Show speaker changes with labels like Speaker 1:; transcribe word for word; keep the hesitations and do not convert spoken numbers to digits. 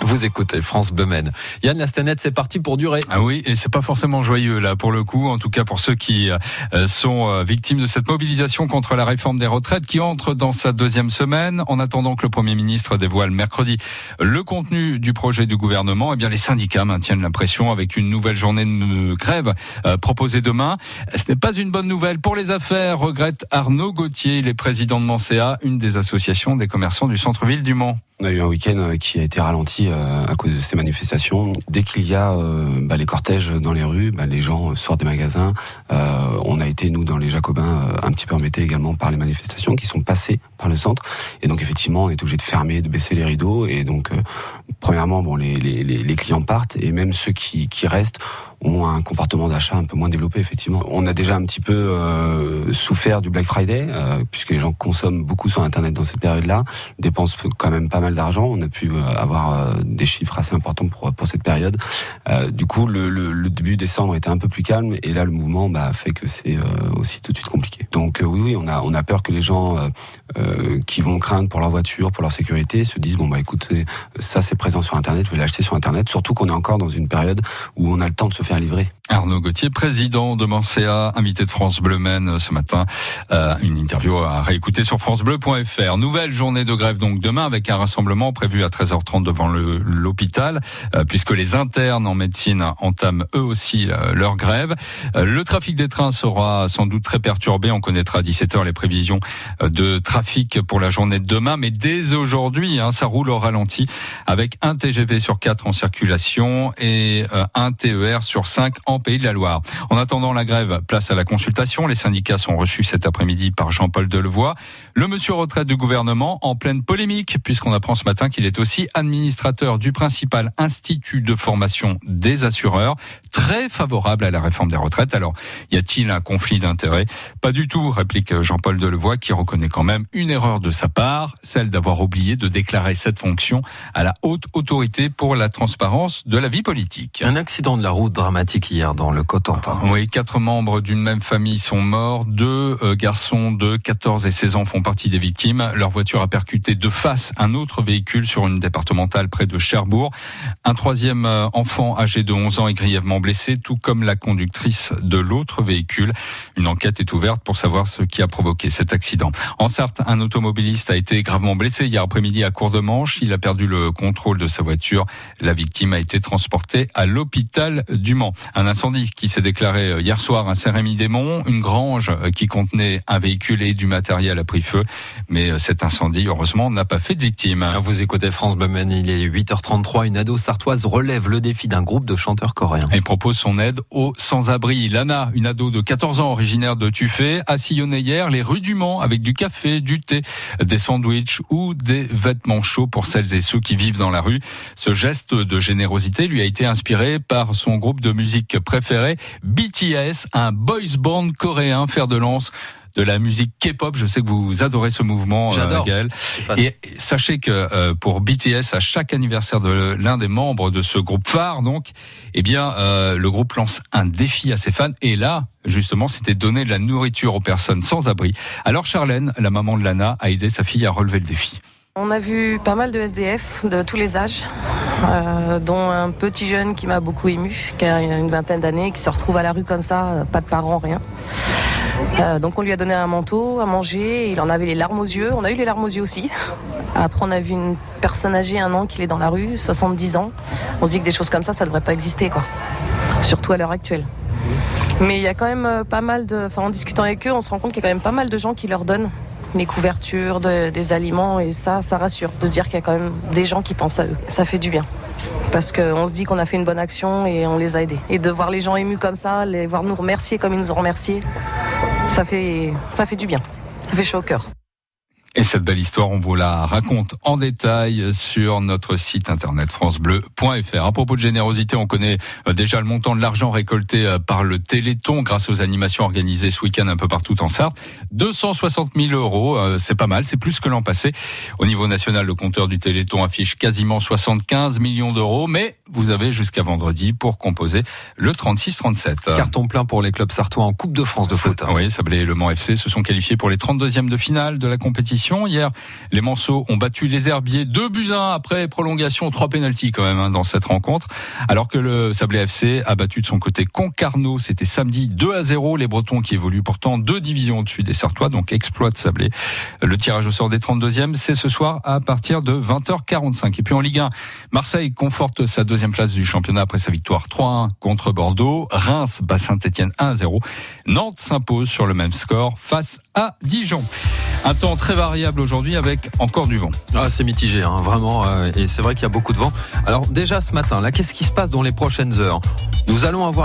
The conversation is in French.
Speaker 1: Vous écoutez France Bleu Maine. Yann Lastanette, c'est parti pour durer.
Speaker 2: Ah oui, et c'est pas forcément joyeux là pour le coup, en tout cas pour ceux qui euh, sont euh, victimes de cette mobilisation contre la réforme des retraites qui entre dans sa deuxième semaine. En attendant que le Premier ministre dévoile mercredi le contenu du projet du gouvernement, eh bien les syndicats maintiennent la pression avec une nouvelle journée de grève euh, proposée demain. Ce n'est pas une bonne nouvelle pour les affaires, regrette Arnaud Gauthier, il est président de Mancéa, une des associations des commerçants du centre-ville du Mans.
Speaker 3: On a eu un week-end qui a été ralenti à cause de ces manifestations. Dès qu'il y a euh, bah, les cortèges dans les rues, bah, les gens sortent des magasins. Euh, on a été, nous, dans les Jacobins, euh, un petit peu embêtés également par les manifestations qui sont passées par le centre. Et donc, effectivement, on est obligé de fermer, de baisser les rideaux. Et donc, euh, premièrement, bon, les, les, les clients partent et même ceux qui, qui restent ont un comportement d'achat un peu moins développé, effectivement. On a déjà un petit peu euh, souffert du Black Friday, euh, puisque les gens consomment beaucoup sur Internet dans cette période-là, dépensent quand même pas mal d'argent. On a pu euh, avoir euh, des chiffres assez importants pour pour cette période. Euh, du coup, le, le, le début décembre était un peu plus calme, et là, le mouvement bah, fait que c'est euh, aussi tout de suite compliqué. Donc euh, oui, oui, on a on a peur que les gens euh, euh, qui vont craindre pour leur voiture, pour leur sécurité, se disent bon bah écoutez, ça c'est présent sur Internet, je vais l'acheter sur Internet. Surtout qu'on est encore dans une période où on a le temps de se faire livrer.
Speaker 2: Arnaud Gauthier, président de Mancéa, invité de France Bleu Maine ce matin. Euh, une interview à réécouter sur francebleu point f r. Nouvelle journée de grève donc demain avec un rassemblement prévu à treize heures trente devant le, l'hôpital, euh, puisque les internes en médecine entament eux aussi euh, leur grève. Euh, le trafic des trains sera sans doute très perturbé. On connaîtra à dix-sept heures les prévisions de trafic pour la journée de demain. Mais dès aujourd'hui, hein, ça roule au ralenti avec un T G V sur quatre en circulation et euh, un T E R sur cinq en Pays de la Loire. En attendant la grève, place à la consultation. Les syndicats sont reçus cet après-midi par Jean-Paul Delevoye. Le monsieur retraite du gouvernement en pleine polémique, puisqu'on apprend ce matin qu'il est aussi administrateur du principal institut de formation des assureurs, très favorable à la réforme des retraites. Alors, y a-t-il un conflit d'intérêts ? Pas du tout, réplique Jean-Paul Delevoye, qui reconnaît quand même une erreur de sa part, celle d'avoir oublié de déclarer cette fonction à la haute autorité pour la transparence de la vie politique.
Speaker 1: Un accident de la route dramatique hier dans le Cotentin.
Speaker 2: Oui, quatre membres d'une même famille sont morts. Deux euh, garçons de quatorze et seize ans font partie des victimes. Leur voiture a percuté de face un autre véhicule sur une départementale près de Cherbourg. Un troisième euh, enfant âgé de onze ans est grièvement blessé, tout comme la conductrice de l'autre véhicule. Une enquête est ouverte pour savoir ce qui a provoqué cet accident. En Sarthe, un automobiliste a été gravement blessé hier après-midi à Cour-de-Manche. Il a perdu le contrôle de sa voiture. La victime a été transportée à l'hôpital du Mans. Un incendie qui s'est déclaré hier soir à Saint-Rémy-des-Monts. Une grange qui contenait un véhicule et du matériel a pris feu. Mais cet incendie, heureusement, n'a pas fait de victime.
Speaker 1: Vous écoutez France Bleu Maine, il est huit heures trente-trois. Une ado sartoise relève le défi d'un groupe de chanteurs coréens.
Speaker 2: Elle propose son aide aux sans-abri. Lana, une ado de quatorze ans originaire de Tuffet, a sillonné hier les rues du Mans avec du café, du thé, des sandwichs ou des vêtements chauds pour celles et ceux qui vivent dans la rue. Ce geste de générosité lui a été inspiré par son groupe de musique préféré, B T S, un boys band coréen, fer de lance de la musique K-pop. Je sais que vous adorez ce mouvement,
Speaker 1: J'adore.
Speaker 2: Euh, Gaël. Et sachez que euh, pour B T S, à chaque anniversaire de l'un des membres de ce groupe phare, donc, eh bien, euh, le groupe lance un défi à ses fans. Et là, justement, c'était donner de la nourriture aux personnes sans abri. Alors Charlène, la maman de Lana, a aidé sa fille à relever le défi.
Speaker 4: On a vu pas mal de S D F de tous les âges, euh, dont un petit jeune qui m'a beaucoup ému, qui a une vingtaine d'années, qui se retrouve à la rue comme ça, pas de parents, rien. Euh, donc on lui a donné un manteau, à manger, il en avait les larmes aux yeux, on a eu les larmes aux yeux aussi. Après on a vu une personne âgée, un an, qui est dans la rue, soixante-dix ans. On se dit que des choses comme ça, ça devrait pas exister, quoi. Surtout à l'heure actuelle. Mais il y a quand même pas mal de... Enfin, en discutant avec eux, on se rend compte qu'il y a quand même pas mal de gens qui leur donnent les couvertures, de, des aliments, et ça, ça rassure. De se dire qu'il y a quand même des gens qui pensent à eux. Ça fait du bien. Parce qu'on se dit qu'on a fait une bonne action et on les a aidés. Et de voir les gens émus comme ça, les voir nous remercier comme ils nous ont remerciés, ça fait, ça fait du bien. Ça fait chaud au cœur.
Speaker 2: Et cette belle histoire, on vous la raconte en détail sur notre site internet francebleu point f r. À propos de générosité, on connaît déjà le montant de l'argent récolté par le Téléthon grâce aux animations organisées ce week-end un peu partout en Sarthe. deux cent soixante mille euros, c'est pas mal, c'est plus que l'an passé. Au niveau national, le compteur du Téléthon affiche quasiment soixante-quinze millions d'euros, mais vous avez jusqu'à vendredi pour composer le trente-six trente-sept.
Speaker 1: Carton plein pour les clubs sartois en Coupe de France de foot.
Speaker 2: Oui, Sablé et Le Mans F C se sont qualifiés pour les trente-deuxièmes de finale de la compétition l'émission. Hier, les Manceaux ont battu les Herbiers deux buts à un après prolongation, trois pénaltys quand même hein, dans cette rencontre. Alors que le Sablé F C a battu de son côté Concarneau, c'était samedi deux à zéro. Les Bretons qui évoluent pourtant deux divisions au-dessus des Sartois, donc exploit de Sablé. Le tirage au sort des trente-deuxièmes, c'est ce soir à partir de vingt heures quarante-cinq. Et puis en Ligue un, Marseille conforte sa deuxième place du championnat après sa victoire trois à un contre Bordeaux. Reims bat Saint-Etienne un à zéro. Nantes s'impose sur le même score face à Dijon. Un temps très variable aujourd'hui avec encore du vent.
Speaker 1: Ah, c'est mitigé, hein, vraiment, euh, et c'est vrai qu'il y a beaucoup de vent. Alors déjà ce matin, là, qu'est-ce qui se passe dans les prochaines heures ? Nous allons avoir